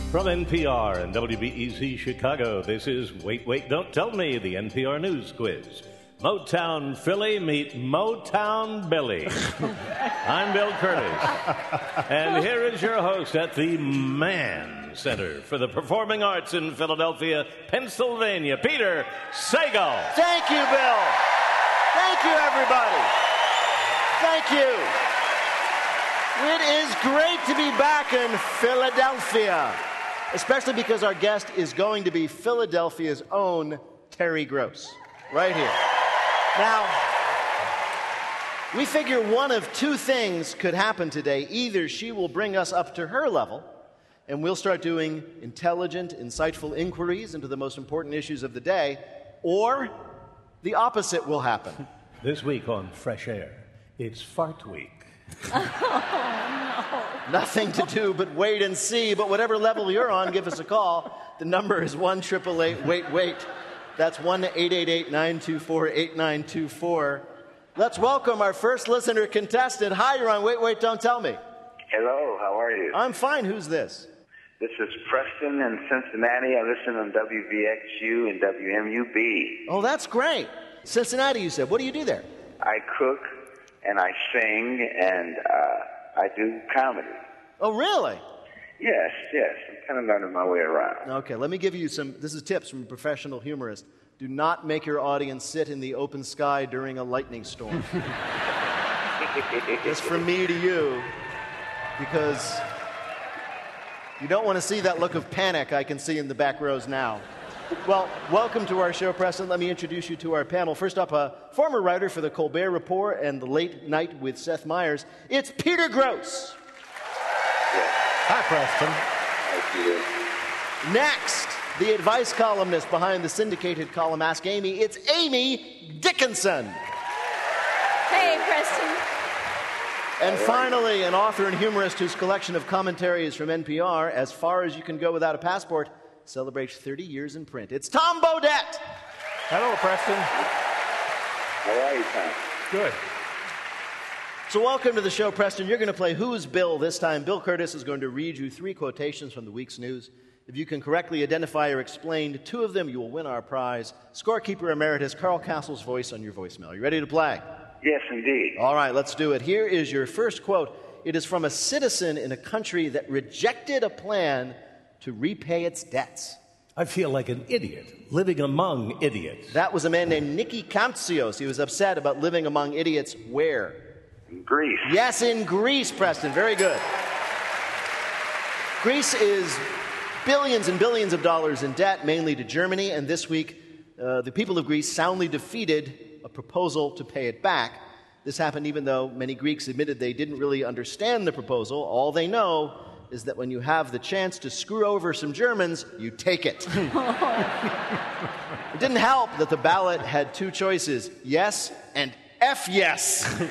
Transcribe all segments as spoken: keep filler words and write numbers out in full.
From N P R and W B E Z Chicago, this is Wait, Wait, Don't Tell Me, the N P R News Quiz. Motown Philly meet Motown Billy. I'm Bill Curtis. And here is your host at the Mann Center for the Performing Arts in Philadelphia, Pennsylvania, Peter Sagal. Thank you, Bill. Thank you, everybody. Thank you. It is great to be back in Philadelphia, especially because our guest is going to be Philadelphia's own Terry Gross, right here. Now, we figure one of two things could happen today. Either she will bring us up to her level, and we'll start doing intelligent, insightful inquiries into the most important issues of the day, or the opposite will happen. This week on Fresh Air, it's Fart Week. Oh, no. Nothing to do but wait and see, but whatever level you're on, give us a call. The number is one eight eight eight, wait, wait. That's one eight eight eight, nine two four, eight nine two four. Let's welcome our first listener contestant. Hi, you're on Wait, Wait, Don't Tell Me. Hello, how are you? I'm fine. Who's this? This is Preston in Cincinnati. I listen on W V X U and W M U B. Oh, that's great. Cincinnati, you said. What do you do there? I cook and I sing and uh, I do comedy. Oh, really? Yes, yes. I'm kind of learning my way around. Okay, let me give you some, this is tips from a professional humorist. Do not make your audience sit in the open sky during a lightning storm. It's from me to you, because you don't want to see that look of panic I can see in the back rows now. Well, welcome to our show, Preston. Let me introduce you to our panel. First up, a former writer for the Colbert Report and the Late Night with Seth Meyers. It's Peter Gross. Hi, Preston. Thank you. Next, the advice columnist behind the syndicated column Ask Amy. It's Amy Dickinson. Hey, Preston. And finally, an author and humorist whose collection of commentaries from N P R, As Far as You Can Go Without a Passport, celebrates thirty years in print. It's Tom Bodett. Hello, Preston. How are you, Tom? Good. So welcome to the show, Preston. You're going to play Who's Bill this time. Bill Curtis is going to read you three quotations from the week's news. If you can correctly identify or explain two of them, you will win our prize. Scorekeeper Emeritus Carl Castle's voice on your voicemail. You ready to play? Yes, indeed. All right, let's do it. Here is your first quote. It is from a citizen in a country that rejected a plan to repay its debts. I feel like an idiot living among idiots. That was a man named Nicky Kantsios. He was upset about living among idiots where? In Greece. Yes, in Greece, Preston. Very good. Greece is billions and billions of dollars in debt, mainly to Germany, and this week uh, the people of Greece soundly defeated a proposal to pay it back. This happened even though many Greeks admitted they didn't really understand the proposal. All they know is that when you have the chance to screw over some Germans, you take it. It didn't help that the ballot had two choices, yes and F yes.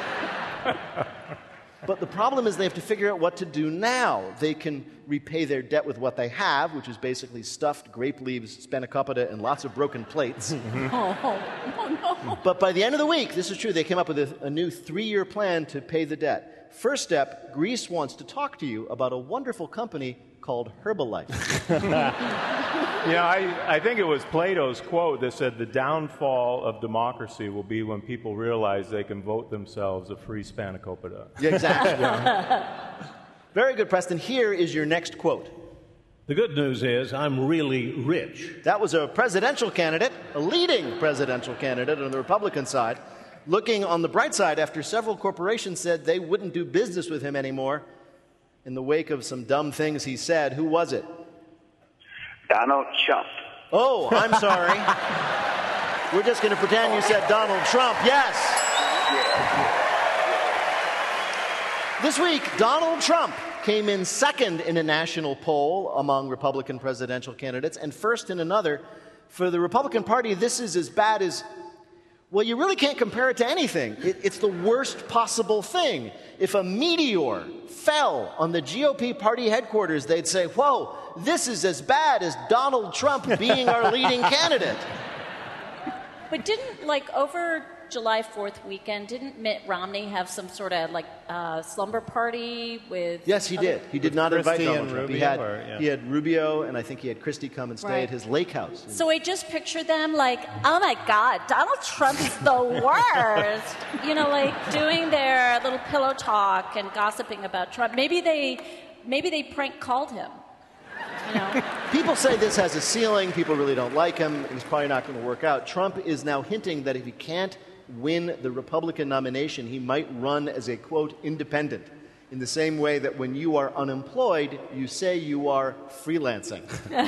But the problem is they have to figure out what to do now. They can repay their debt with what they have, which is basically stuffed grape leaves, spanakopita, and lots of broken plates. Oh, oh, no. But by the end of the week, this is true, they came up with a, a new three-year plan to pay the debt. First step, Greece wants to talk to you about a wonderful company called Herbalife. Yeah, I, I think it was Plato's quote that said the downfall of democracy will be when people realize they can vote themselves a free spanakopita. Yeah, exactly. Yeah. Very good, Preston. Here is your next quote. The good news is I'm really rich. That was a presidential candidate, a leading presidential candidate on the Republican side, looking on the bright side after several corporations said they wouldn't do business with him anymore in the wake of some dumb things he said. Who was it? Donald Trump. Oh, I'm sorry. We're just going to pretend you said Donald Trump. Yes. This week, Donald Trump came in second in a national poll among Republican presidential candidates and first in another. For the Republican Party, this is as bad as, well, you really can't compare it to anything. It, it's the worst possible thing. If a meteor fell on the G O P party headquarters, they'd say, whoa, this is as bad as Donald Trump being our leading candidate. But didn't, like, over July fourth weekend, didn't Mitt Romney have some sort of like uh, slumber party with? Yes, he other- did. He did not invite Christie Donald and Trump. He Rubio, had, or- yeah. he had Rubio, and I think he had Christie come and stay Right. at his lake house. So I just picture them like, oh my God, Donald Trump's the worst. You know, like doing their little pillow talk and gossiping about Trump. Maybe they, maybe they prank called him. You know. People say this has a ceiling. People really don't like him. He's probably not going to work out. Trump is now hinting that if he can't win the Republican nomination, he might run as a, quote, independent, in the same way that when you are unemployed, you say you are freelancing.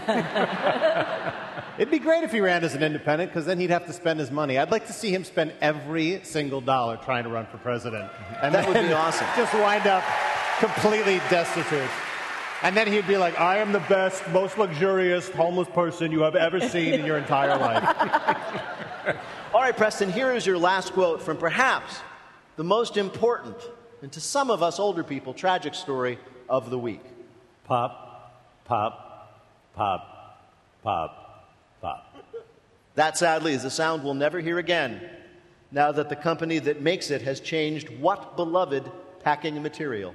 It'd be great if he ran as an independent, because then he'd have to spend his money. I'd like to see him spend every single dollar trying to run for president. And That would then be awesome. Just wind up completely destitute. And then he'd be like, I am the best, most luxurious homeless person you have ever seen in your entire life. All right, Preston, here is your last quote from perhaps the most important, and to some of us older people, tragic story of the week. Pop, pop, pop, pop, pop. That, sadly, is a sound we'll never hear again, now that the company that makes it has changed what beloved packing material?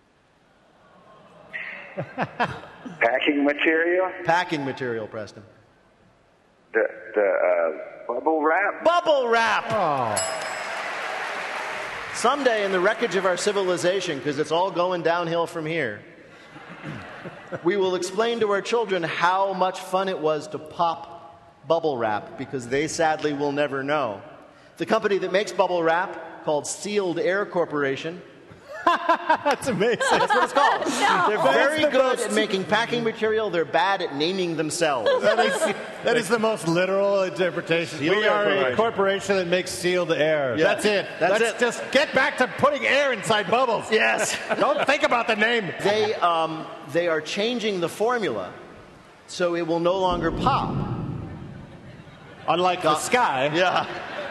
Packing material? Packing material, Preston. The, the uh, bubble wrap? Bubble wrap! Oh. Someday in the wreckage of our civilization, because it's all going downhill from here, we will explain to our children how much fun it was to pop bubble wrap, because they sadly will never know. The company that makes bubble wrap, called Sealed Air Corporation, That's amazing. that's what it's called. No. They're very good at making packing material. They're bad at naming themselves. That is, that is the most literal interpretation. Sealed we Air are a Corporation. corporation that makes sealed air. Yeah. That's it. That's Let's it. just get back to putting air inside bubbles. Yes. Don't think about the name. They, um, they are changing the formula so it will no longer pop. Unlike the sky. Yeah.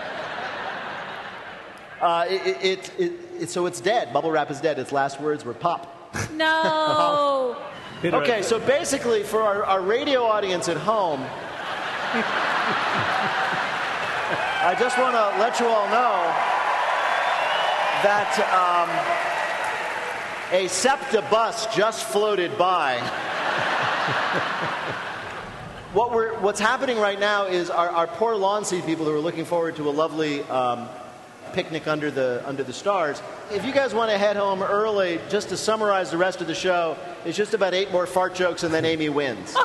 Uh, it, it, it, it, it, so it's dead. Bubble wrap is dead. Its last words were pop. No. Peter, Okay, so basically, for our, our radio audience at home, I just want to let you all know that um, a SEPTA bus just floated by. What we're, what's happening right now is our, our poor lawn seat people who are looking forward to a lovely um, picnic under the under the stars. If you guys want to head home early, just to summarize the rest of the show, it's just about eight more fart jokes and then Amy wins. So,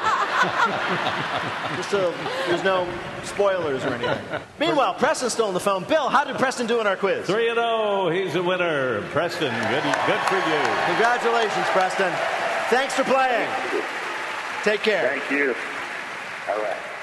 just so there's no spoilers or anything. Meanwhile, Preston's still on the phone. Bill, how did Preston do in our quiz? three and oh, he's a winner. Preston, good, good for you. Congratulations, Preston. Thanks for playing. Take care. Thank you. All right.